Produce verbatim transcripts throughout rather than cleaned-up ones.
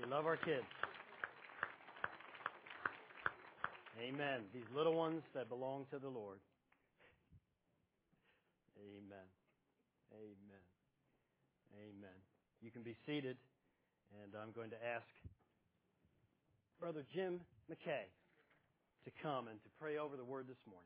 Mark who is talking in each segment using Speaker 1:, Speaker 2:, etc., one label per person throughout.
Speaker 1: We love our kids. Amen. These little ones that belong to the Lord. Amen. Amen. Amen. You can be seated, and I'm going to ask Brother Jim McKay to come and to pray over the Word this morning.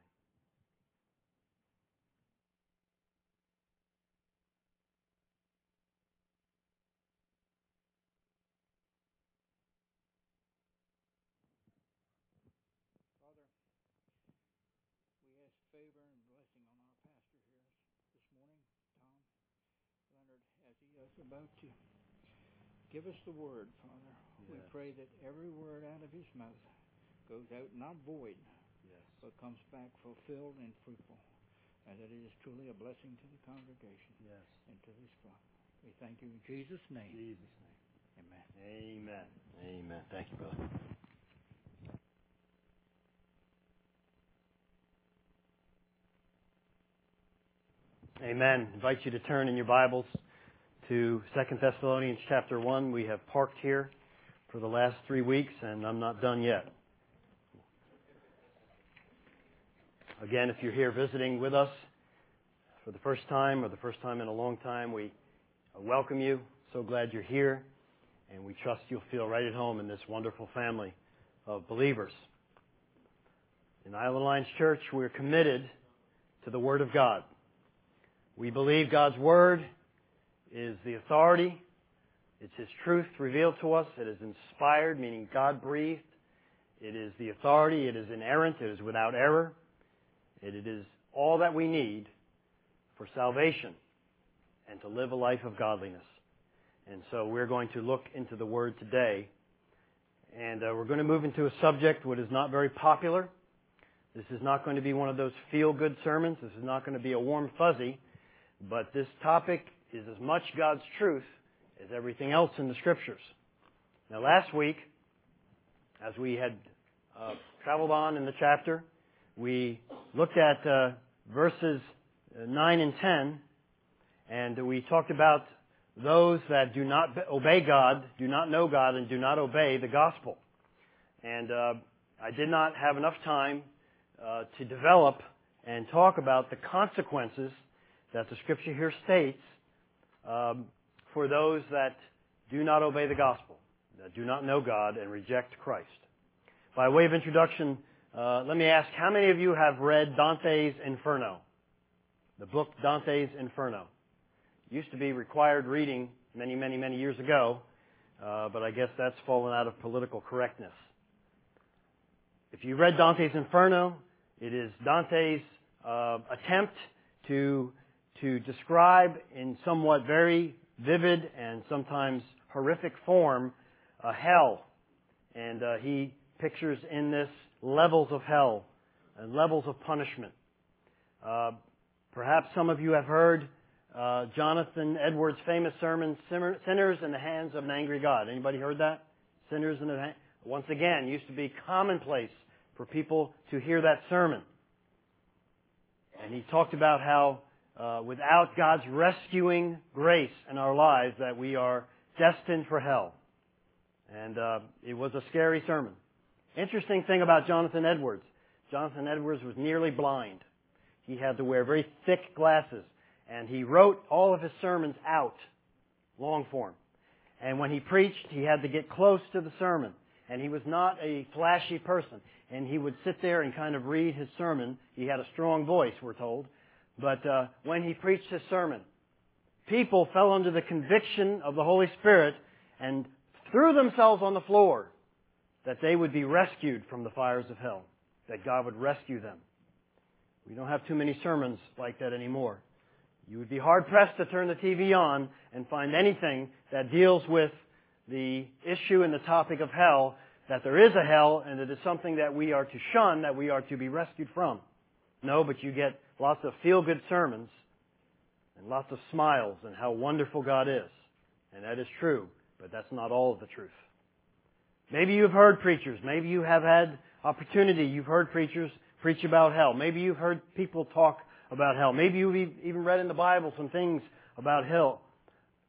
Speaker 2: Favor and blessing on our pastor here this morning, Tom Leonard, as he is about to give us the word, Father. Yes. We pray that every word out of his mouth goes out not void, yes, but comes back fulfilled and fruitful, and that it is truly a blessing to the congregation, yes, and to his flock. We thank you in Jesus' name.
Speaker 1: Jesus' name.
Speaker 2: Amen.
Speaker 1: Amen. Amen. Thank you, brother. Amen. I invite you to turn in your Bibles to Second Thessalonians chapter one. We have parked here for the last three weeks, and I'm not done yet. Again, if you're here visiting with us for the first time or the first time in a long time, we welcome you. So glad you're here, and we trust you'll feel right at home in this wonderful family of believers. In Island Alliance Church, we're committed to the Word of God. We believe God's Word is the authority. It's His truth revealed to us. It is inspired, meaning God-breathed. It is the authority. It is inerrant. It is without error. It is all that we need for salvation and to live a life of godliness. And so we're going to look into the Word today. And uh, we're going to move into a subject which is not very popular. This is not going to be one of those feel-good sermons. This is not going to be a warm fuzzy. But this topic is as much God's truth as everything else in the Scriptures. Now, last week, as we had uh, traveled on in the chapter, we looked at uh, verses nine and ten, and we talked about those that do not obey God, do not know God, and do not obey the gospel. And uh, I did not have enough time uh, to develop and talk about the consequences that the Scripture here states um, for those that do not obey the gospel, that do not know God and reject Christ. By way of introduction, uh, let me ask, how many of you have read Dante's Inferno? The book Dante's Inferno. It used to be required reading many, many, many years ago, uh, but I guess that's fallen out of political correctness. If you read Dante's Inferno, it is Dante's uh, attempt to to describe in somewhat very vivid and sometimes horrific form a hell. And uh, he pictures in this levels of hell and levels of punishment. Uh, perhaps some of you have heard uh, Jonathan Edwards' famous sermon, Sinners in the Hands of an Angry God. Anybody heard that? Sinners in the Hands. Once again, used to be commonplace for people to hear that sermon. And he talked about how Uh, without God's rescuing grace in our lives, that we are destined for hell. And uh, it was a scary sermon. Interesting thing about Jonathan Edwards. Jonathan Edwards was nearly blind. He had to wear very thick glasses. And he wrote all of his sermons out, long form. And when he preached, he had to get close to the sermon. And he was not a flashy person. And he would sit there and kind of read his sermon. He had a strong voice, we're told. But uh, when he preached his sermon, people fell under the conviction of the Holy Spirit and threw themselves on the floor that they would be rescued from the fires of hell, that God would rescue them. We don't have too many sermons like that anymore. You would be hard-pressed to turn the T V on and find anything that deals with the issue and the topic of hell, that there is a hell and it is something that we are to shun, that we are to be rescued from. No, but you get lots of feel-good sermons and lots of smiles and how wonderful God is. And that is true, but that's not all of the truth. Maybe you've heard preachers. Maybe you have had opportunity. You've heard preachers preach about hell. Maybe you've heard people talk about hell. Maybe you've even read in the Bible some things about hell.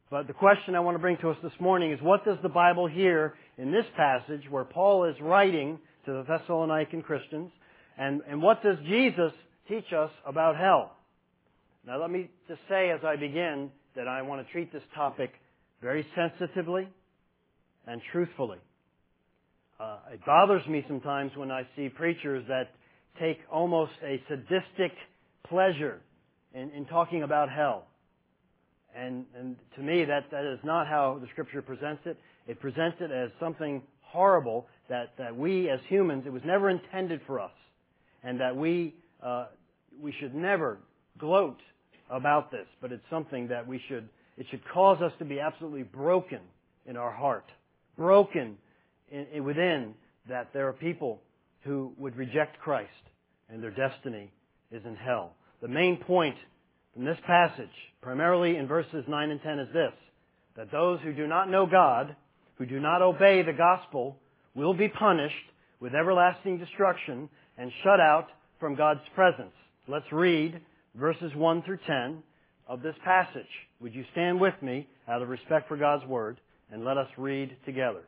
Speaker 1: But the question I want to bring to us this morning is, what does the Bible here in this passage where Paul is writing to the Thessalonican Christians, and, and what does Jesus teach us about hell? Now let me just say as I begin that I want to treat this topic very sensitively and truthfully. Uh, it bothers me sometimes when I see preachers that take almost a sadistic pleasure in, in talking about hell. And, and to me, that, that is not how the Scripture presents it. It presents it as something horrible that, that we as humans, it was never intended for us. And that we, uh, we should never gloat about this. But it's something that we should, it should cause us to be absolutely broken in our heart. Broken in, in, within that there are people who would reject Christ and their destiny is in hell. The main point from this passage, primarily in verses nine and ten, is this: that those who do not know God, who do not obey the gospel, will be punished with everlasting destruction and shut out from God's presence. Let's read verses one through ten of this passage. Would you stand with me out of respect for God's Word, and let us read together.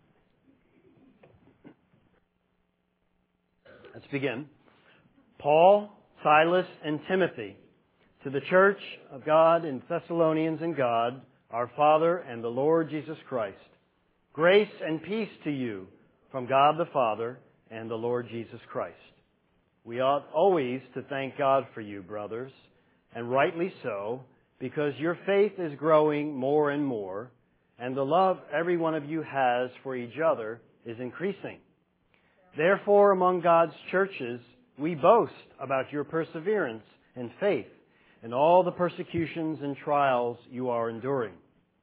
Speaker 1: Let's begin. Paul, Silas, and Timothy, to the church of God in Thessalonians in God, our Father and the Lord Jesus Christ. Grace and peace to you from God the Father and the Lord Jesus Christ. We ought always to thank God for you, brothers, and rightly so, because your faith is growing more and more, and the love every one of you has for each other is increasing. Therefore, among God's churches, we boast about your perseverance and faith and all the persecutions and trials you are enduring.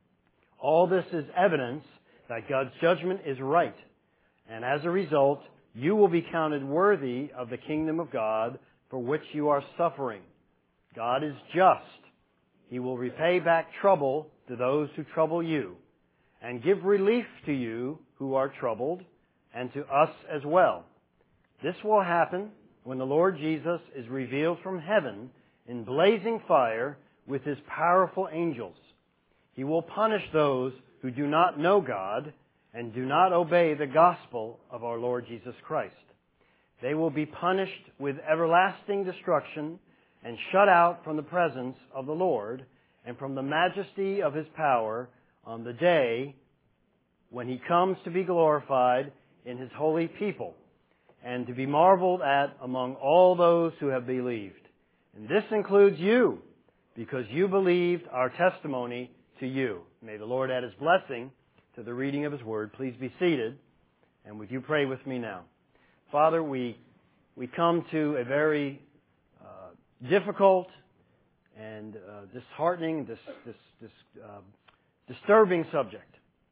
Speaker 1: All this is evidence that God's judgment is right, and as a result, you will be counted worthy of the kingdom of God for which you are suffering. God is just. He will repay back trouble to those who trouble you, and give relief to you who are troubled, and to us as well. This will happen when the Lord Jesus is revealed from heaven in blazing fire with His powerful angels. He will punish those who do not know God and do not obey the gospel of our Lord Jesus Christ. They will be punished with everlasting destruction and shut out from the presence of the Lord and from the majesty of His power on the day when He comes to be glorified in His holy people and to be marveled at among all those who have believed. And this includes you, because you believed our testimony to you. May the Lord add His blessing to the reading of His Word. Please be seated, and would you pray with me now? Father, we we come to a very uh, difficult and uh, disheartening, this, this, this uh, disturbing subject.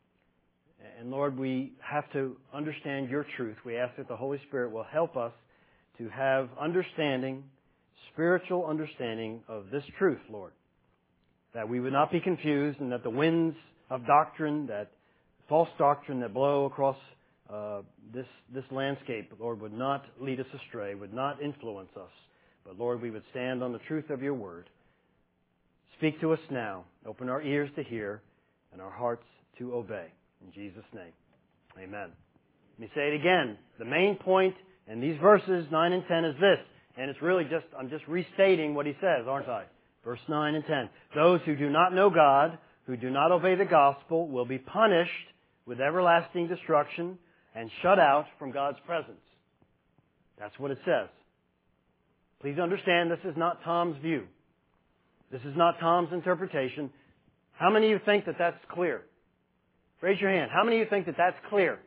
Speaker 1: And Lord, we have to understand your truth. We ask that the Holy Spirit will help us to have understanding, spiritual understanding of this truth, Lord. That we would not be confused, and that the winds of doctrine, that false doctrine that blow across uh, this this landscape, Lord, would not lead us astray, would not influence us. But Lord, we would stand on the truth of your word. Speak to us now. Open our ears to hear and our hearts to obey. In Jesus' name, amen. Let me say it again. The main point in these verses, nine and ten, is this. And it's really just, I'm just restating what he says, aren't I? Verse nine and ten. Those who do not know God, who do not obey the gospel, will be punished with everlasting destruction and shut out from God's presence. That's what it says. Please understand, this is not Tom's view. This is not Tom's interpretation. How many of you think that that's clear? Raise your hand. How many of you think that that's clear?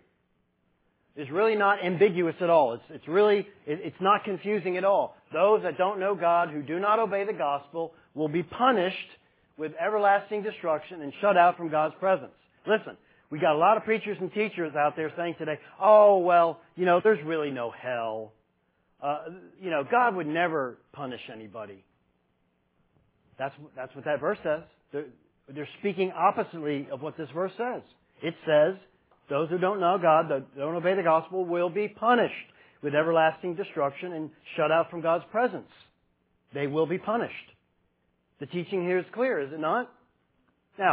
Speaker 1: It's really not ambiguous at all. It's, it's really, it, it's not confusing at all. Those that don't know God, who do not obey the gospel, will be punished with everlasting destruction and shut out from God's presence. Listen, we got a lot of preachers and teachers out there saying today, oh, well, you know, there's really no hell. Uh, you know, God would never punish anybody. That's, that's what that verse says. They're, they're speaking oppositely of what this verse says. It says, those who don't know God, that don't obey the gospel, will be punished with everlasting destruction and shut out from God's presence. They will be punished. The teaching here is clear, is it not? Now,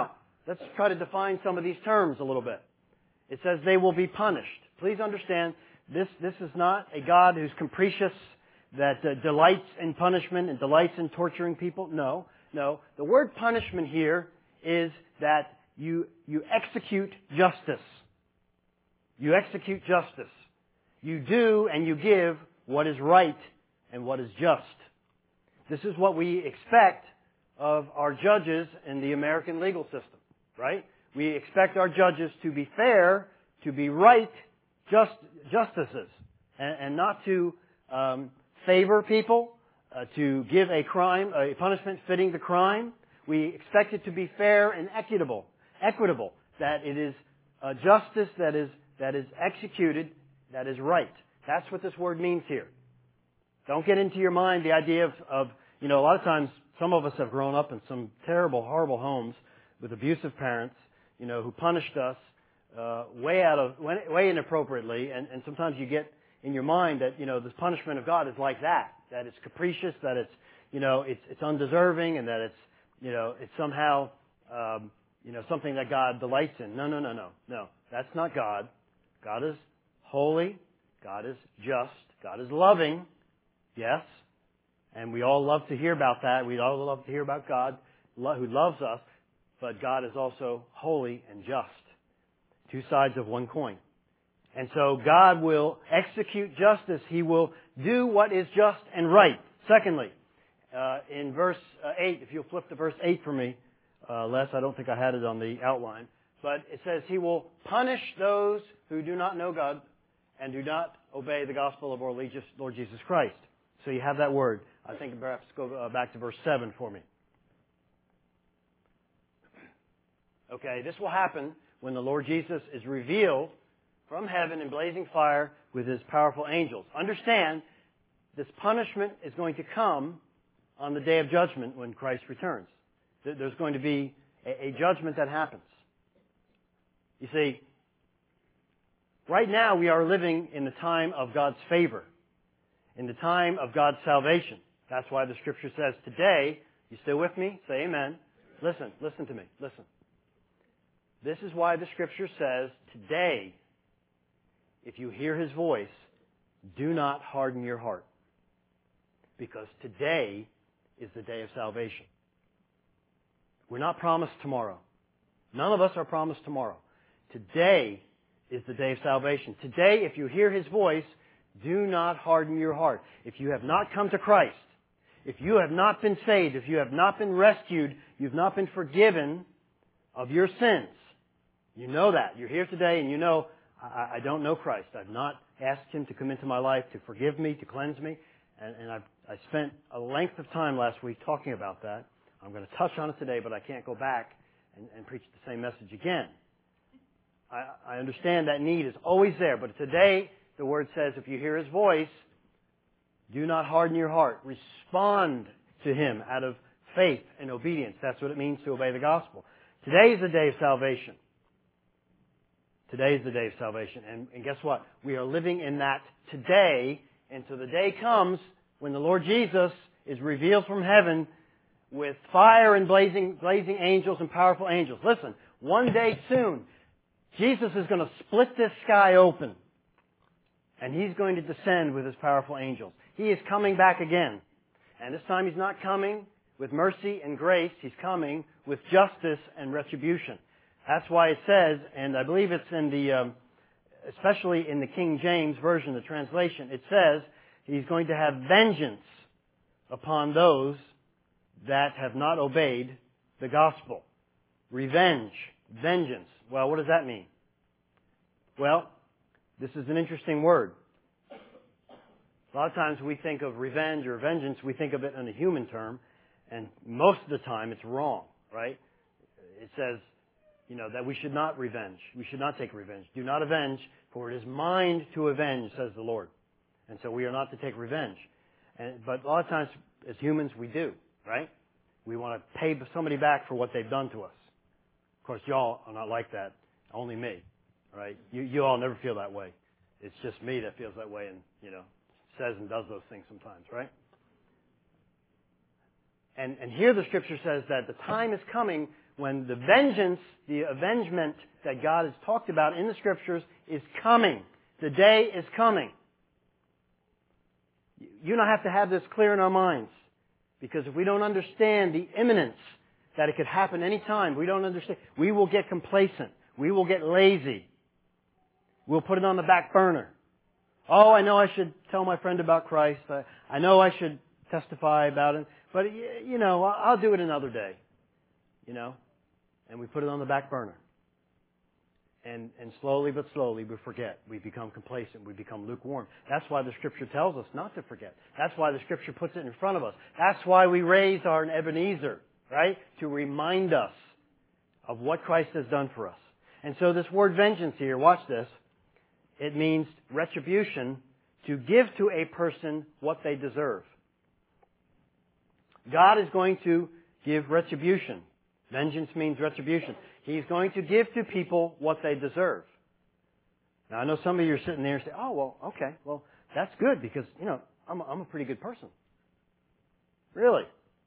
Speaker 1: let's try to define some of these terms a little bit. It says they will be punished. Please understand, this, this is not a God who's capricious, that uh, delights in punishment and delights in torturing people. No, no. The word punishment here is that you, you execute justice. You execute justice. You do and you give what is right and what is just. This is what we expect of our judges in the American legal system, right? We expect our judges to be fair, to be right, just justices, and, and not to um, favor people, uh, to give a crime, a punishment fitting the crime. We expect it to be fair and equitable, equitable, that it is uh, justice that is that is executed, that is right. That's what this word means here. Don't get into your mind the idea of, of, you know, a lot of times some of us have grown up in some terrible, horrible homes with abusive parents, you know, who punished us uh, way out of, way inappropriately, and, and sometimes you get in your mind that, you know, this punishment of God is like that, that it's capricious, that it's, you know, it's, it's undeserving, and that it's, you know, it's somehow, um, you know, something that God delights in. No, no, no, no, no. That's not God. God is holy. God is just. God is loving. Yes. And we all love to hear about that. We all love to hear about God who loves us. But God is also holy and just. Two sides of one coin. And so God will execute justice. He will do what is just and right. Secondly, uh, in verse uh, eight, if you'll flip to verse eight for me, uh, Les, I don't think I had it on the outline. But it says, He will punish those who do not know God and do not obey the gospel of our Lord Jesus Christ. So you have that word. I think perhaps go uh, back to verse seven for me. Okay, this will happen when the Lord Jesus is revealed from heaven in blazing fire with His powerful angels. Understand, this punishment is going to come on the day of judgment when Christ returns. There's going to be a, a judgment that happens. You see, right now we are living in the time of God's favor, in the time of God's salvation. That's why the Scripture says today, you still with me? Say amen. Listen, listen to me, listen. This is why the Scripture says today, if you hear His voice, do not harden your heart. Because today is the day of salvation. We're not promised tomorrow. None of us are promised tomorrow. Today is the day of salvation. Today, if you hear His voice, do not harden your heart. If you have not come to Christ, if you have not been saved, if you have not been rescued, you've not been forgiven of your sins. You know that. You're here today and you know, I, I don't know Christ. I've not asked Him to come into my life to forgive me, to cleanse me. And, and I've, I spent a length of time last week talking about that. I'm going to touch on it today, but I can't go back and, and preach the same message again. I, I understand that need is always there, but today the Word says if you hear His voice, do not harden your heart. Respond to Him out of faith and obedience. That's what it means to obey the gospel. Today is the day of salvation. Today is the day of salvation. And, and guess what? We are living in that today until the day comes when the Lord Jesus is revealed from heaven with fire and blazing, blazing angels and powerful angels. Listen, one day soon, Jesus is going to split this sky open. And He's going to descend with His powerful angels. He is coming back again. And this time He's not coming with mercy and grace. He's coming with justice and retribution. That's why it says, and I believe it's in the, um, especially in the King James Version, the translation, it says He's going to have vengeance upon those that have not obeyed the gospel. Revenge, vengeance. Well, what does that mean? Well, this is an interesting word. A lot of times we think of revenge or vengeance, we think of it in a human term, and most of the time it's wrong, right? It says, you know, that we should not revenge. We should not take revenge. Do not avenge, for it is mine to avenge, says the Lord. And so we are not to take revenge. And, but a lot of times, as humans, we do, right? We want to pay somebody back for what they've done to us. Of course, y'all are not like that. Only me, right? You, you all never feel that way. It's just me that feels that way and, you know, says and does those things sometimes, right? And, and here the Scripture says that the time is coming when the vengeance, the avengement that God has talked about in the Scriptures is coming. The day is coming. You and I have to have this clear in our minds. Because if we don't understand the imminence that it could happen any time, we don't understand, we will get complacent. We will get lazy. We'll put it on the back burner. Oh, I know I should tell my friend about Christ. I, I know I should testify about it. But, you know, I'll do it another day. You know? And we put it on the back burner. And, and slowly but slowly we forget. We become complacent. We become lukewarm. That's why the Scripture tells us not to forget. That's why the Scripture puts it in front of us. That's why we raise our Ebenezer, right? To remind us of what Christ has done for us. And so this word vengeance here, watch this. It means retribution, to give to a person what they deserve. God is going to give retribution. Vengeance means retribution. He's going to give to people what they deserve. Now, I know some of you are sitting there and say, oh, well, okay, well, that's good because, you know, I'm a, I'm a pretty good person. Really?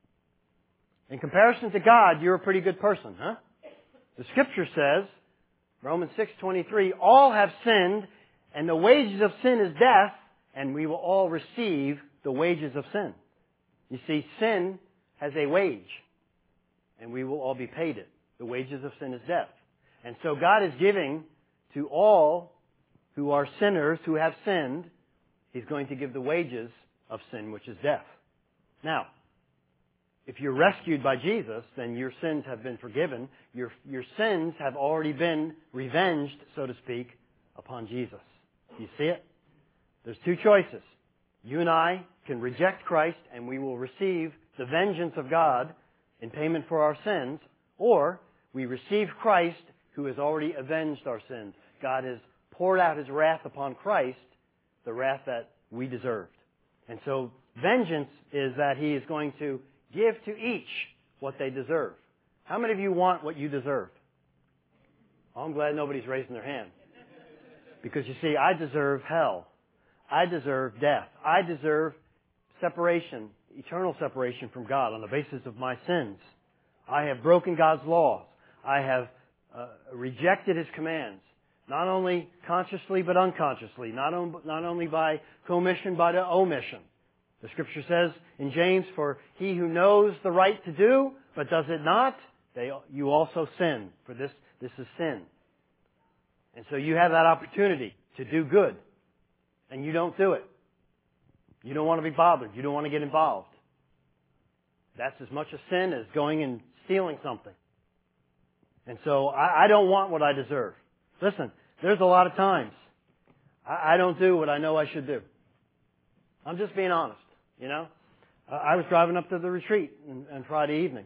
Speaker 1: In comparison to God, you're a pretty good person, huh? The Scripture says, Romans six twenty-three, all have sinned, and the wages of sin is death, and we will all receive the wages of sin. You see, sin has a wage, and we will all be paid it. The wages of sin is death. And so God is giving to all who are sinners, who have sinned, He's going to give the wages of sin, which is death. Now, if you're rescued by Jesus, then your sins have been forgiven. Your, your sins have already been revenged, so to speak, upon Jesus. Do you see it? There's two choices. You and I can reject Christ and we will receive the vengeance of God in payment for our sins, or we receive Christ who has already avenged our sins. God has poured out His wrath upon Christ, the wrath that we deserved. And so vengeance is that He is going to give to each what they deserve. How many of you want what you deserve? Oh, I'm glad nobody's raising their hand. Because you see, I deserve hell. I deserve death. I deserve separation, eternal separation from God on the basis of my sins. I have broken God's laws. I have uh, rejected His commands, not only consciously but unconsciously, not, on, not only by commission but omission. The Scripture says in James, for he who knows the right to do but does it not, they, you also sin. For this, this is sin. And so you have that opportunity to do good, and you don't do it. You don't want to be bothered. You don't want to get involved. That's as much a sin as going and stealing something. And so I, I don't want what I deserve. Listen, there's a lot of times I, I don't do what I know I should do. I'm just being honest, you know. Uh, I was driving up to the retreat on, on Friday evening.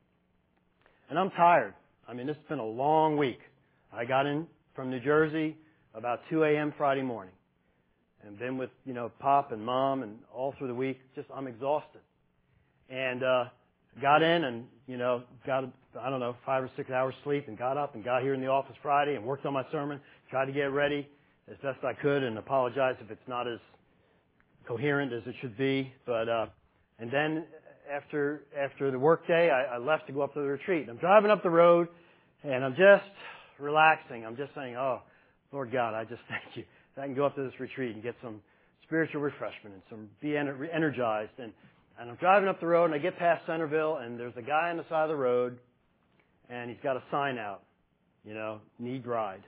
Speaker 1: And I'm tired. I mean, this has been a long week. I got in from New Jersey about two a.m. Friday morning. And been with, you know, Pop and Mom and all through the week. Just, I'm exhausted. And uh got in and, you know, got, I don't know, five or six hours sleep and got up and got here in the office Friday and worked on my sermon, tried to get ready as best I could and apologize if it's not as coherent as it should be. But, uh, and then after, after the work day, I, I left to go up to the retreat. I'm driving up the road and I'm just relaxing. I'm just saying, oh, Lord God, I just thank you that I can go up to this retreat and get some spiritual refreshment and some, be ener- energized. And, And I'm driving up the road, and I get past Centerville, and there's a guy on the side of the road, and he's got a sign out, you know, need ride.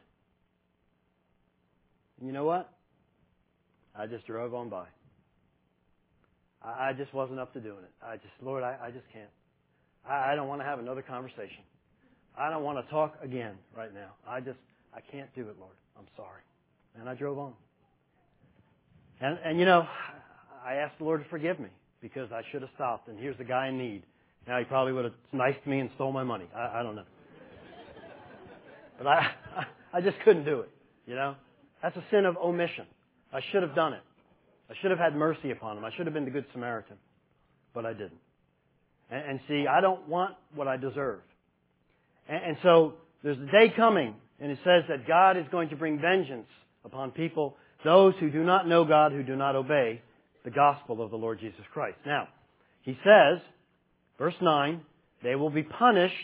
Speaker 1: And you know what? I just drove on by. I, I just wasn't up to doing it. I just, Lord, I, I just can't. I, I don't want to have another conversation. I don't want to talk again right now. I just, I can't do it, Lord. I'm sorry. And I drove on. And, and you know, I asked the Lord to forgive me, because I should have stopped, and here's the guy in need. Now he probably would have knifed me and stole my money. I, I don't know. But I, I just couldn't do it, you know. That's a sin of omission. I should have done it. I should have had mercy upon him. I should have been the Good Samaritan, but I didn't. And, and see, I don't want what I deserve. And, and so there's a day coming, and it says that God is going to bring vengeance upon people, those who do not know God, who do not obey the gospel of the Lord Jesus Christ. Now, he says, verse nine, they will be punished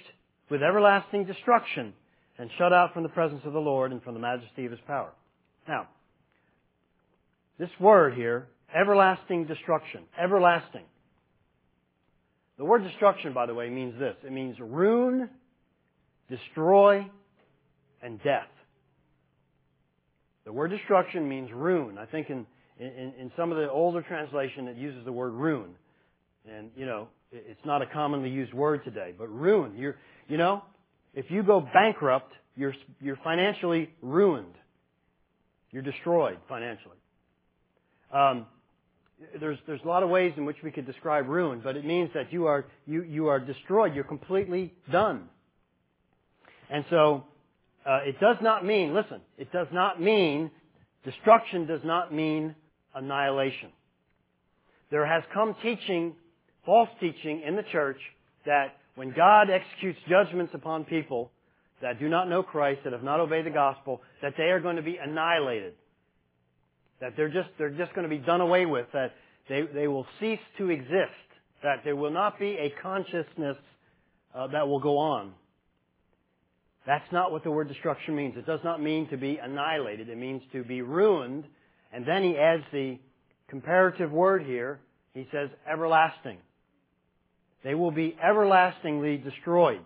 Speaker 1: with everlasting destruction, and shut out from the presence of the Lord and from the majesty of His power. Now, this word here, everlasting destruction, everlasting. The word destruction, by the way, means this. It means ruin, destroy, and death. The word destruction means ruin. I think in, in, in some of the older translation it uses the word ruin. And, you know, it's not a commonly used word today. But ruin, you're, you know, if you go bankrupt, you're, you're financially ruined. You're destroyed financially. Um, there's, there's a lot of ways in which we could describe ruin, but it means that you are, you, you are destroyed. You're completely done. And so, uh, it does not mean, listen, it does not mean, destruction does not mean annihilation. There has come teaching, false teaching in the church that when God executes judgments upon people that do not know Christ, that have not obeyed the gospel, that they are going to be annihilated. That they're just, they're just going to be done away with, that they, they will cease to exist, that there will not be a consciousness uh, that will go on. That's not what the word destruction means. It does not mean to be annihilated. It means to be ruined. And then he adds the comparative word here. He says everlasting. They will be everlastingly destroyed.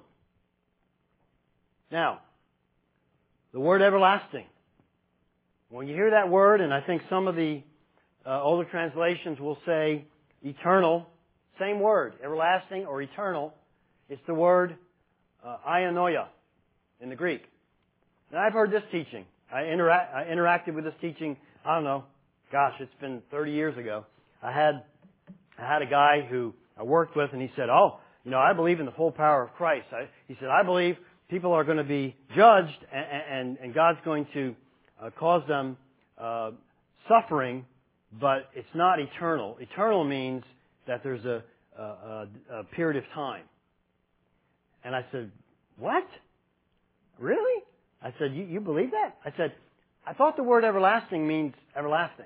Speaker 1: Now, the word everlasting. When you hear that word, and I think some of the uh, older translations will say eternal, same word, everlasting or eternal, it's the word uh, aionios in the Greek. Now, I've heard this teaching. I, intera- I interacted with this teaching, I don't know, gosh, it's been thirty years ago. I had, I had a guy who I worked with, and he said, oh, you know, I believe in the full power of Christ. I, he said, I believe people are going to be judged, and, and, and God's going to uh, cause them uh, suffering, but it's not eternal. Eternal means that there's a, a, a period of time. And I said, what? Really? I said, you, you believe that? I said, I thought the word everlasting means everlasting.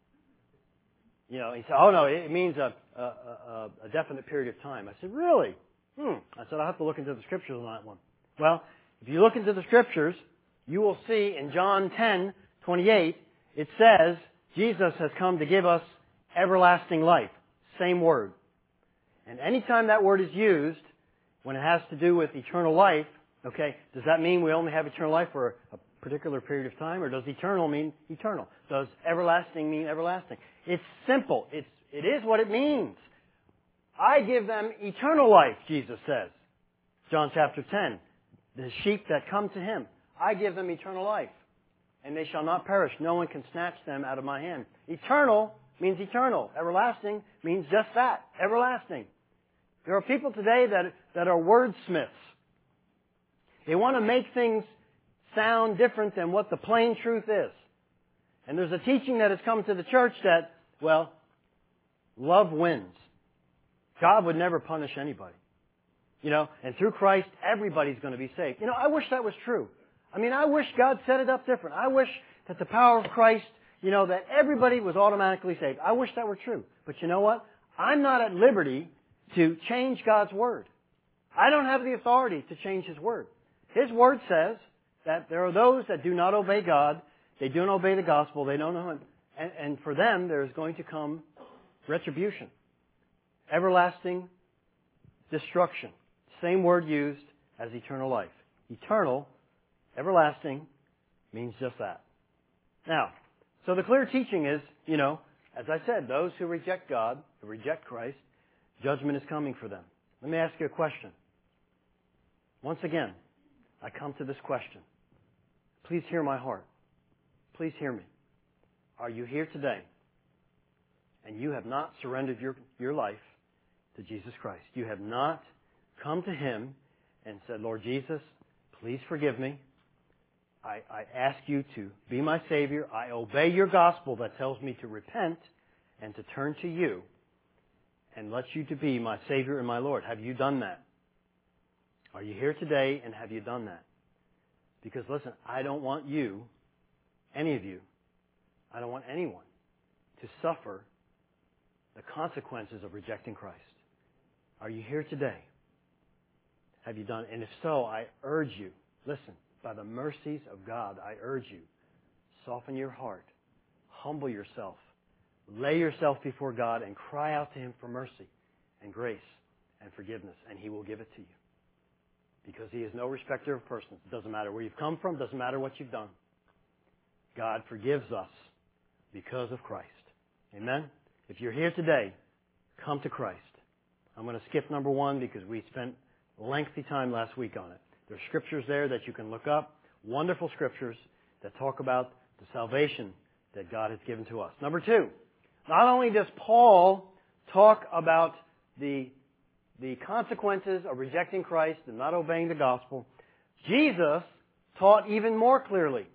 Speaker 1: You know, he said, oh no, it means a, a, a, a definite period of time. I said, really? Hmm. I said, I'll have to look into the scriptures on that one. Well, if you look into the scriptures, you will see in John ten twenty-eight, it says, Jesus has come to give us everlasting life. Same word. And anytime that word is used, when it has to do with eternal life, okay, does that mean we only have eternal life for a particular period of time, or does eternal mean eternal? Does everlasting mean everlasting? It's simple. It's, it is what it means. I give them eternal life, Jesus says. John chapter ten. The sheep that come to Him, I give them eternal life, and they shall not perish. No one can snatch them out of my hand. Eternal means eternal. Everlasting means just that, everlasting. There are people today that, that are wordsmiths. They want to make things sound different than what the plain truth is. And there's a teaching that has come to the church that, well, love wins. God would never punish anybody. You know, and through Christ, everybody's going to be saved. You know, I wish that was true. I mean, I wish God set it up different. I wish that the power of Christ, you know, that everybody was automatically saved. I wish that were true. But you know what? I'm not at liberty to change God's Word. I don't have the authority to change His Word. His Word says that there are those that do not obey God. They don't obey the gospel. They don't know Him. And, and for them, there is going to come retribution. Everlasting destruction. Same word used as eternal life. Eternal, everlasting, means just that. Now, so the clear teaching is, you know, as I said, those who reject God, who reject Christ, judgment is coming for them. Let me ask you a question. Once again, I come to this question. Please hear my heart. Please hear me. Are you here today and you have not surrendered your, your life to Jesus Christ? You have not come to Him and said, Lord Jesus, please forgive me. I, I ask you to be my Savior. I obey your gospel that tells me to repent and to turn to you and let you to be my Savior and my Lord. Have you done that? Are you here today and have you done that? Because listen, I don't want you, any of you, I don't want anyone to suffer the consequences of rejecting Christ. Are you here today? have you done? And if so, I urge you, listen, by the mercies of God, I urge you, soften your heart, humble yourself, lay yourself before God, and cry out to Him for mercy and grace and forgiveness, and He will give it to you. Because He is no respecter of persons. It doesn't matter where you've come from, doesn't matter what you've done. God forgives us because of Christ. Amen? If you're here today, come to Christ. I'm going to skip number one because we spent lengthy time last week on it. There's scriptures there that you can look up, wonderful scriptures that talk about the salvation that God has given to us. Number two, not only does Paul talk about the, the consequences of rejecting Christ and not obeying the gospel, Jesus taught even more clearly.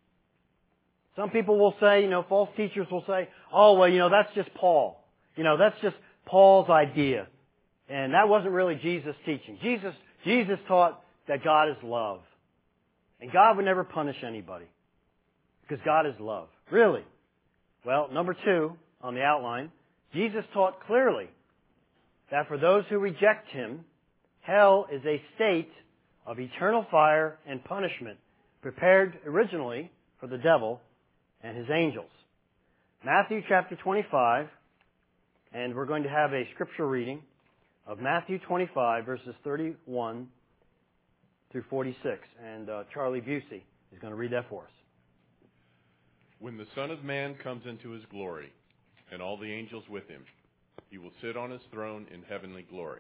Speaker 1: Some people will say, you know, false teachers will say, oh, well, you know, that's just Paul. You know, that's just Paul's idea. And that wasn't really Jesus' teaching. Jesus, Jesus taught that God is love. And God would never punish anybody. Because God is love. Really? Well, number two on the outline, Jesus taught clearly that for those who reject Him, hell is a state of eternal fire and punishment prepared originally for the devil and his angels. Matthew chapter twenty-five, and we're going to have a scripture reading of Matthew twenty-five, verses thirty-one through forty-six. And uh, Charlie Busey is going to read that for us.
Speaker 3: When the Son of Man comes into His glory, and all the angels with Him, He will sit on His throne in heavenly glory.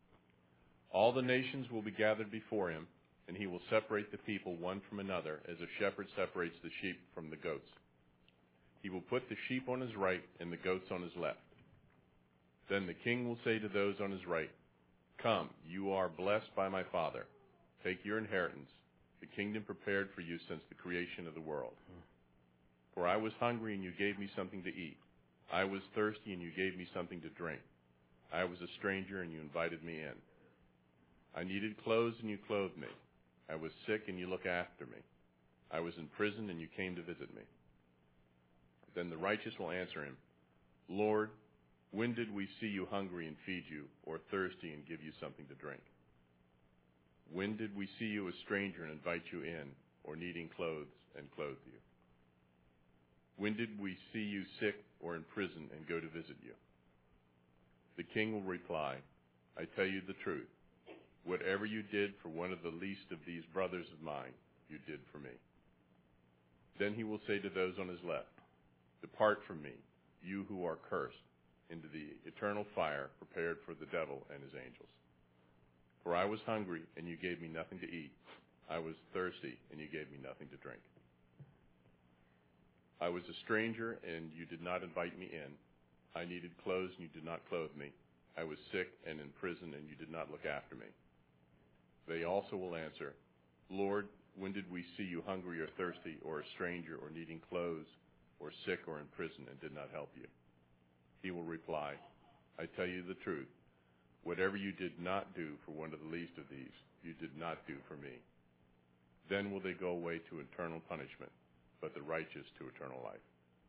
Speaker 3: All the nations will be gathered before Him, and He will separate the people one from another, as a shepherd separates the sheep from the goats. He will put the sheep on His right and the goats on His left. Then the King will say to those on His right, "Come, you are blessed by my Father. Take your inheritance, the kingdom prepared for you since the creation of the world. For I was hungry, and you gave me something to eat. I was thirsty, and you gave me something to drink. I was a stranger, and you invited me in. I needed clothes, and you clothed me. I was sick, and you looked after me. I was in prison, and you came to visit me." Then the righteous will answer Him, "Lord, when did we see you hungry and feed you, or thirsty and give you something to drink? When did we see you a stranger and invite you in, or needing clothes and clothe you? When did we see you sick or in prison and go to visit you?" The King will reply, "I tell you the truth. Whatever you did for one of the least of these brothers of mine, you did for me." Then He will say to those on His left, "Depart from me, you who are cursed, into the eternal fire prepared for the devil and his angels. For I was hungry, and you gave me nothing to eat. I was thirsty, and you gave me nothing to drink. I was a stranger, and you did not invite me in. I needed clothes, and you did not clothe me. I was sick and in prison, and you did not look after me." They also will answer, "Lord, when did we see you hungry or thirsty, or a stranger, or needing clothes, or sick or in prison, and did not help you?" He will reply, "I tell you the truth. Whatever you did not do for one of the least of these, you did not do for me." Then will they go away to eternal punishment, but the righteous to eternal life.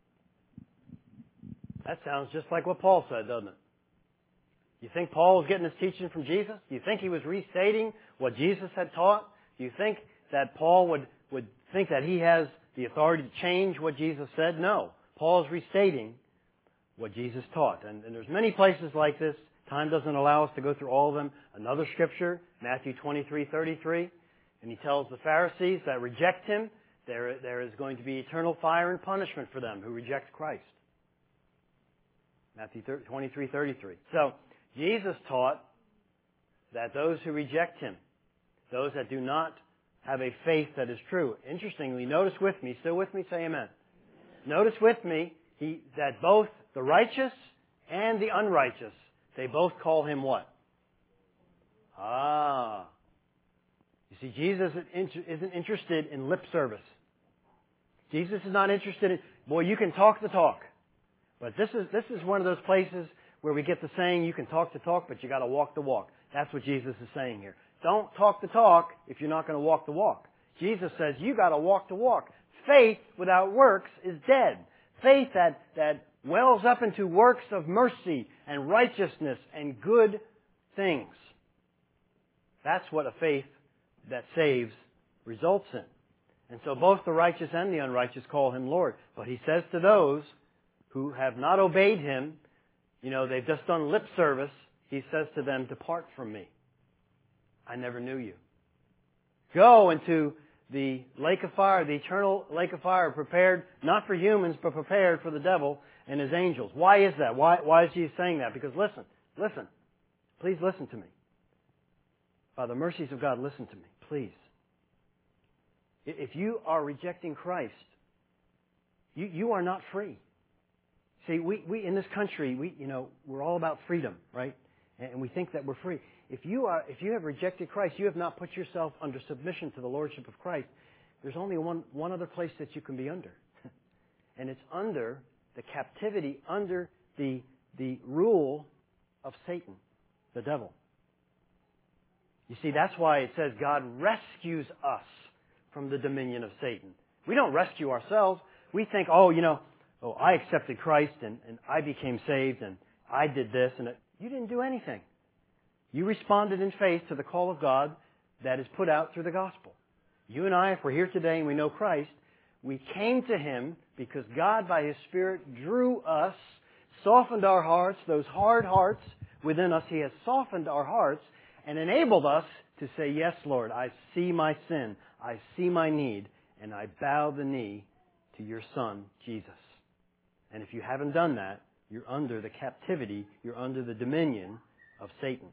Speaker 1: That sounds just like what Paul said, doesn't it? You think Paul was getting his teaching from Jesus? Do you think he was restating what Jesus had taught? Do you think that Paul would, would think that he has the authority to change what Jesus said? No. Paul is restating what Jesus taught. And, and there's many places like this. Time doesn't allow us to go through all of them. Another scripture, Matthew twenty-three thirty-three, and he tells the Pharisees that reject him, there, there is going to be eternal fire and punishment for them who reject Christ. Matthew twenty-three thirty-three. So, Jesus taught that those who reject Him, those that do not have a faith that is true. Interestingly, notice with me, still with me, say amen. Amen. Notice with me he, that both the righteous and the unrighteous, they both call Him what? Ah. You see, Jesus isn't interested in lip service. Jesus is not interested in, boy, you can talk the talk. But this is this is one of those places where we get the saying, you can talk the talk, but you got to walk the walk. That's what Jesus is saying here. Don't talk the talk if you're not going to walk the walk. Jesus says you got to walk the walk. Faith without works is dead. Faith that, that wells up into works of mercy and righteousness and good things. That's what a faith that saves results in. And so both the righteous and the unrighteous call Him Lord. But He says to those who have not obeyed Him, you know, they've just done lip service, He says to them, depart from me. I never knew you. Go into the lake of fire, the eternal lake of fire, prepared not for humans, but prepared for the devil and his angels. Why is that? Why, why is Jesus saying that? Because listen, listen. Please listen to me. By the mercies of God, listen to me. Please. If you are rejecting Christ, you, you are not free. See, we, we in this country, we you know, we're all about freedom, right? And we think that we're free. If you are, if you have rejected Christ, you have not put yourself under submission to the Lordship of Christ. There's only one, one other place that you can be under. And it's under the captivity, under the, the rule of Satan, the devil. You see, that's why it says God rescues us from the dominion of Satan. We don't rescue ourselves. We think, oh, you know, oh, I accepted Christ and, and I became saved and I did this. And it, you didn't do anything. You responded in faith to the call of God that is put out through the gospel. You and I, if we're here today and we know Christ, we came to Him because God, by His Spirit, drew us, softened our hearts, those hard hearts within us. He has softened our hearts and enabled us to say, yes, Lord, I see my sin, I see my need, and I bow the knee to your Son, Jesus. And if you haven't done that, you're under the captivity, you're under the dominion of Satan.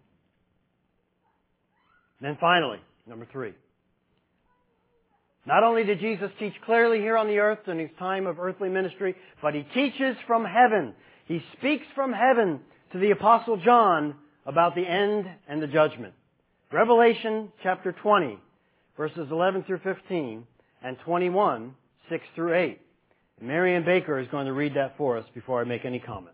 Speaker 1: Then finally, number three. Not only did Jesus teach clearly here on the earth in His time of earthly ministry, but He teaches from heaven. He speaks from heaven to the Apostle John about the end and the judgment. Revelation chapter twenty, verses eleven through fifteen, and twenty-one, six through eight. Marianne Baker is going to read that for us before I make any comment.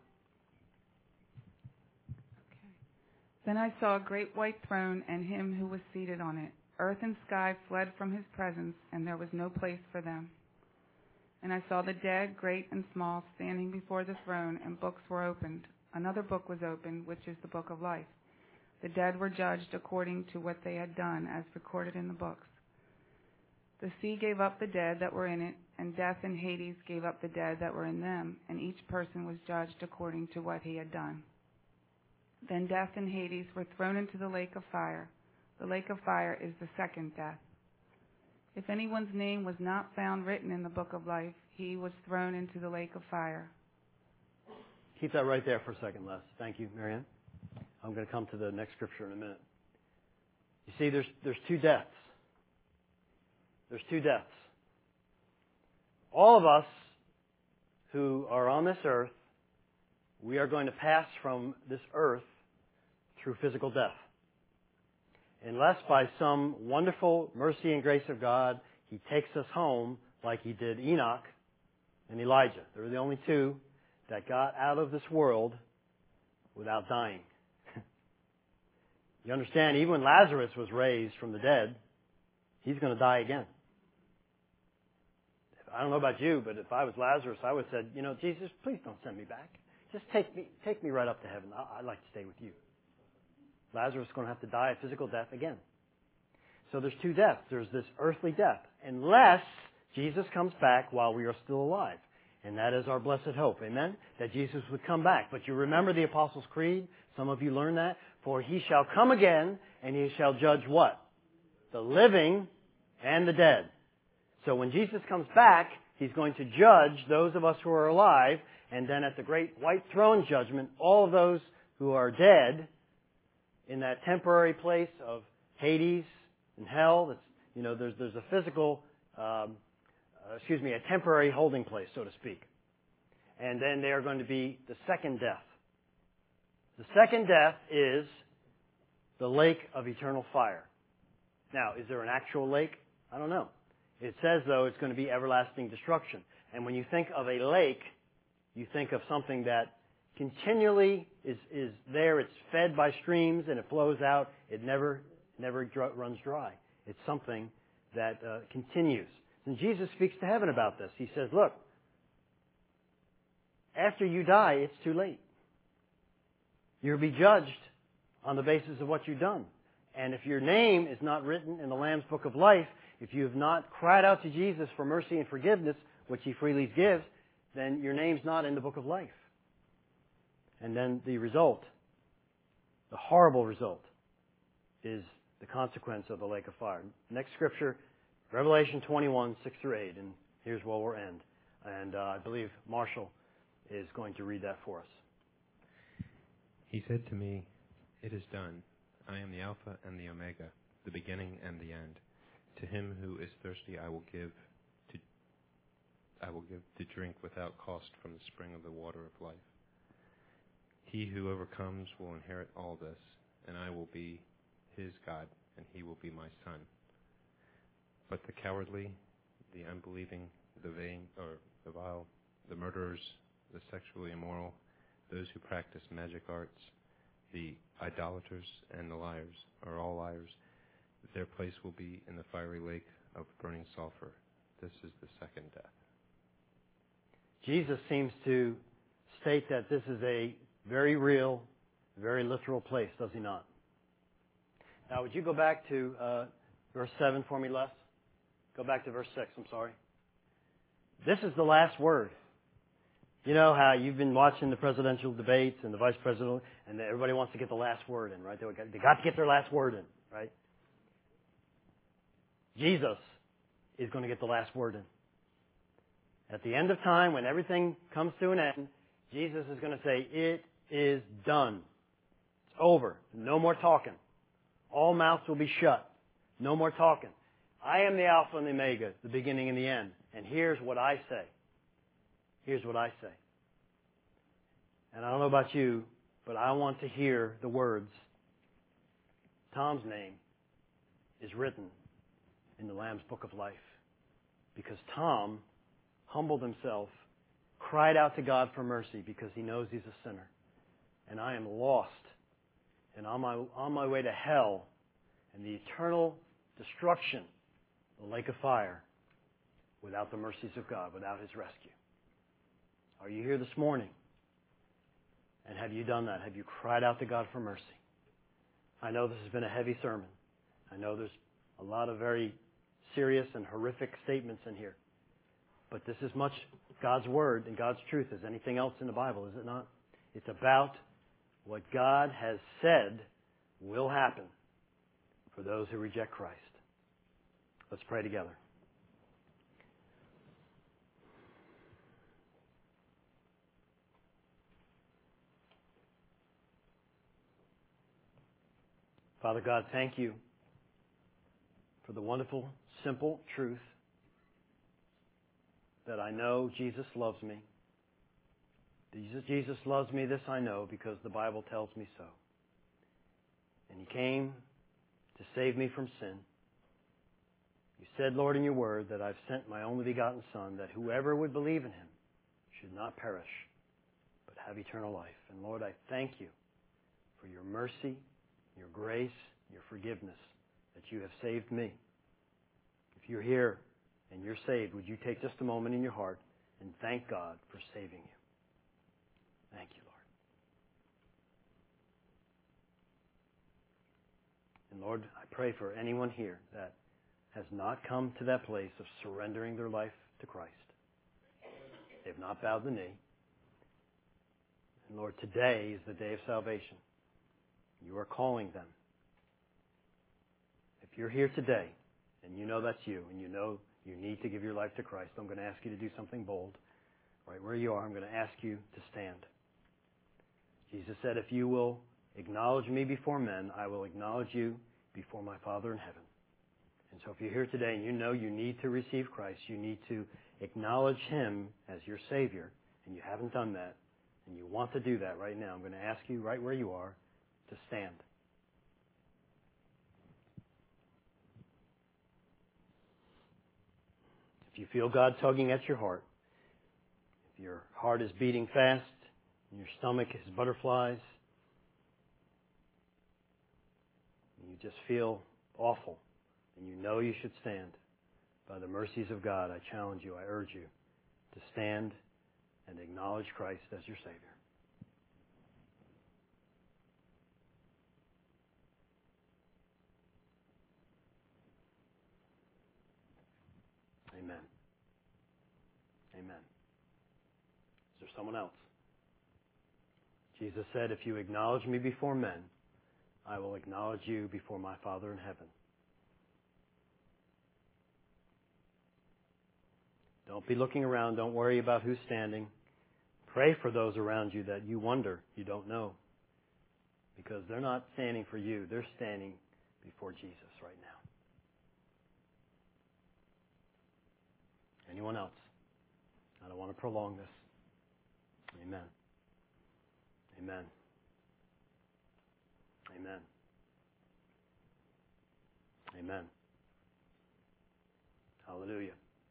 Speaker 4: Then I saw a great white throne and Him who was seated on it. Earth and sky fled from His presence, and there was no place for them. And I saw the dead, great and small, standing before the throne, and books were opened. Another book was opened, which is the book of life. The dead were judged according to what they had done, as recorded in the books. The sea gave up the dead that were in it, and death and Hades gave up the dead that were in them, and each person was judged according to what he had done. Then death and Hades were thrown into the lake of fire. The lake of fire is the second death. If anyone's name was not found written in the book of life, he was thrown into the lake of fire.
Speaker 1: Keep that right there for a second, Les. Thank you, Marianne. I'm going to come to the next scripture in a minute. You see, there's there's two deaths. There's two deaths. All of us who are on this earth, we are going to pass from this earth through physical death. Unless by some wonderful mercy and grace of God, He takes us home like He did Enoch and Elijah. They were the only two that got out of this world without dying. You understand, even when Lazarus was raised from the dead, he's going to die again. I don't know about you, but if I was Lazarus, I would have said, you know, Jesus, please don't send me back. Just take me, take me right up to heaven. I'd like to stay with you. Lazarus is going to have to die a physical death again. So there's two deaths. There's this earthly death, unless Jesus comes back while we are still alive. And that is our blessed hope. Amen? That Jesus would come back. But you remember the Apostles' Creed? Some of you learned that. For He shall come again, and He shall judge what? The living and the dead. So when Jesus comes back, He's going to judge those of us who are alive, and then at the great white throne judgment, all of those who are dead in that temporary place of Hades and hell. That's, you know, there's there's a physical, um, uh, excuse me, a temporary holding place, so to speak. And then they are going to be the second death. The second death is the lake of eternal fire. Now, is there an actual lake? I don't know. It says, though, it's going to be everlasting destruction. And when you think of a lake, you think of something that continually is, is there. It's fed by streams and it flows out. It never never dr- runs dry. It's something that uh, continues. And Jesus speaks to heaven about this. He says, look, after you die, it's too late. You'll be judged on the basis of what you've done. And if your name is not written in the Lamb's Book of Life, if you have not cried out to Jesus for mercy and forgiveness, which He freely gives, then your name's not in the Book of Life. And then the result, the horrible result, is the consequence of the lake of fire. Next scripture, Revelation twenty-one, six through eight, and here's where we'll end. And uh, I believe Marshall is going to read that for us.
Speaker 5: He said to me, "It is done. I am the Alpha and the Omega, the beginning and the end. To him who is thirsty I will give to I will give to drink without cost from the spring of the water of life. He who overcomes will inherit all this, and I will be his God, and he will be my son. But the cowardly, the unbelieving, the vain or the vile, the murderers, the sexually immoral, those who practice magic arts, the idolaters, and the liars are all liars. Their place will be in the fiery lake of burning sulfur. This is the second death."
Speaker 1: Jesus seems to state that this is a very real, very literal place, does he not? Now, would you go back to uh, verse seven for me, Les? Go back to verse six, I'm sorry. This is the last word. You know how you've been watching the presidential debates and the vice president, and everybody wants to get the last word in, right? They got, they got to get their last word in, right? Jesus is going to get the last word in. At the end of time, when everything comes to an end, Jesus is going to say, "It is done. It's over. No more talking. All mouths will be shut. No more talking. I am the Alpha and the Omega, the beginning and the end. And here's what I say. Here's what I say." And I don't know about you, but I want to hear the words, "Tom's name is written in the Lamb's Book of Life." Because Tom humbled himself, cried out to God for mercy because he knows he's a sinner. And I am lost and on my, on my way to hell and the eternal destruction, the lake of fire, without the mercies of God, without His rescue. Are you here this morning? And have you done that? Have you cried out to God for mercy? I know this has been a heavy sermon. I know there's a lot of very serious and horrific statements in here. But this is much God's Word and God's truth as anything else in the Bible, is it not? It's about what God has said will happen for those who reject Christ. Let's pray together. Father God, thank you for the wonderful, simple truth that I know Jesus loves me. Jesus, Jesus loves me, this I know, because the Bible tells me so. And He came to save me from sin. You said, Lord, in your word that I've sent my only begotten Son, that whoever would believe in Him should not perish, but have eternal life. And Lord, I thank you for your mercy, your grace, your forgiveness, that you have saved me. If you're here and you're saved, would you take just a moment in your heart and thank God for saving you? Thank you, Lord. And Lord, I pray for anyone here that has not come to that place of surrendering their life to Christ. They've not bowed the knee. And Lord, today is the day of salvation. You are calling them. If you're here today and you know that's you and you know you need to give your life to Christ, I'm going to ask you to do something bold. Right where you are, I'm going to ask you to stand. Jesus said, if you will acknowledge me before men, I will acknowledge you before my Father in heaven. And so if you're here today and you know you need to receive Christ, you need to acknowledge Him as your Savior, and you haven't done that, and you want to do that right now, I'm going to ask you right where you are to stand. If you feel God tugging at your heart, if your heart is beating fast, and your stomach is butterflies, and you just feel awful, and you know you should stand, by the mercies of God, I challenge you, I urge you to stand and acknowledge Christ as your Savior. there someone else? Jesus said, if you acknowledge me before men, I will acknowledge you before my Father in heaven. Don't be looking around. Don't worry about who's standing. Pray for those around you that you wonder, you don't know. Because they're not standing for you. They're standing before Jesus right now. Anyone else? I don't want to prolong this. Amen. Amen. Amen. Amen. Hallelujah.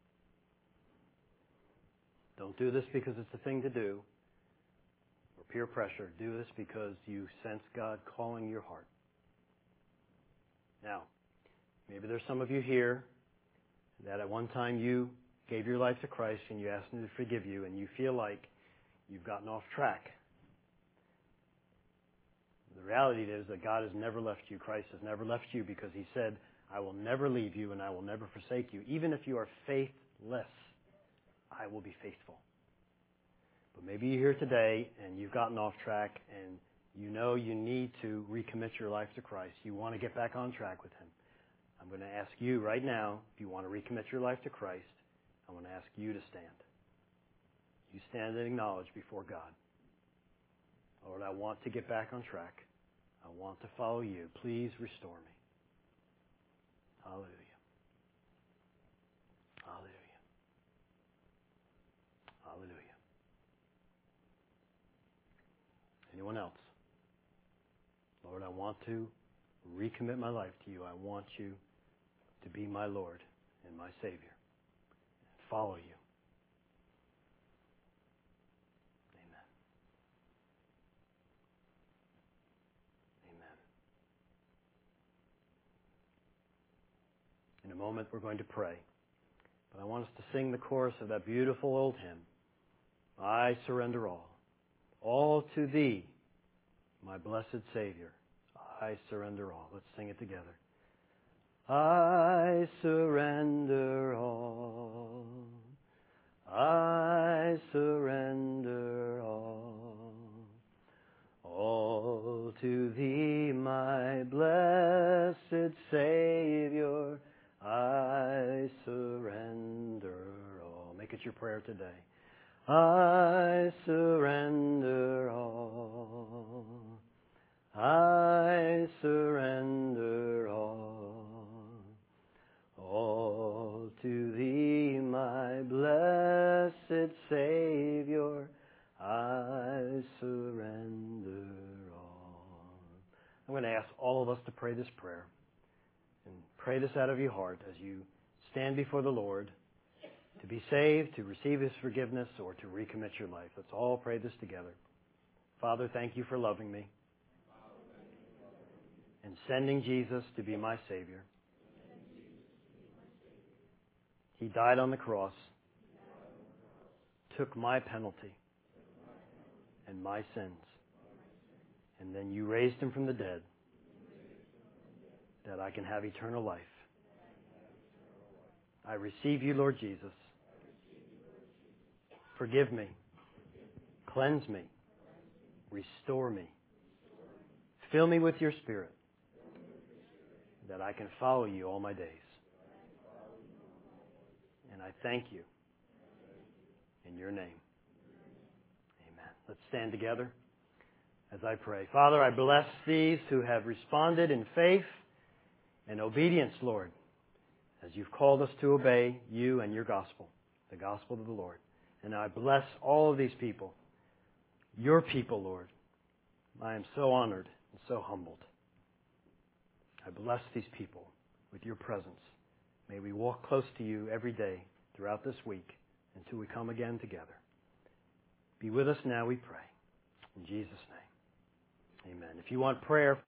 Speaker 1: Don't do this because it's the thing to do or peer pressure. Do this because you sense God calling your heart. Now, maybe there's some of you here that at one time you gave your life to Christ and you asked Him to forgive you and you feel like you've gotten off track. The reality is that God has never left you. Christ has never left you because He said, I will never leave you and I will never forsake you. Even if you are faithless, I will be faithful. But maybe you're here today and you've gotten off track and you know you need to recommit your life to Christ. You want to get back on track with Him. I'm going to ask you right now, if you want to recommit your life to Christ, I want to ask you to stand. You stand and acknowledge before God. Lord, I want to get back on track. I want to follow you. Please restore me. Hallelujah. Hallelujah. Hallelujah. Anyone else? Lord, I want to recommit my life to you. I want you to be my Lord and my Savior. And follow you. Amen. Amen. In a moment, we're going to pray. But I want us to sing the chorus of that beautiful old hymn. I surrender all. All to Thee, my blessed Savior. I surrender all. Let's sing it together. I surrender all. I surrender all. All to Thee, my blessed Savior. I surrender all. Make it your prayer today. I surrender all. I surrender all. All to Thee, my blessed Savior. I surrender all. I'm going to ask all of us to pray this prayer. And pray this out of your heart as you stand before the Lord to be saved, to receive His forgiveness, or to recommit your life. Let's all pray this together. Father, thank You for loving me and sending Jesus to be my Savior. He died on the cross, took my penalty and my sins, and then You raised Him from the dead that I can have eternal life. I receive You, Lord Jesus. Forgive me. Cleanse me. Restore me. Fill me with Your Spirit that I can follow You all my days. And I thank You in Your name. Amen. Let's stand together as I pray. Father, I bless these who have responded in faith and obedience, Lord, as You've called us to obey You and Your gospel, the gospel of the Lord. And I bless all of these people, Your people, Lord. I am so honored and so humbled. I bless these people with Your presence. May we walk close to You every day throughout this week until we come again together. Be with us now, we pray. In Jesus' name, amen. If you want prayer,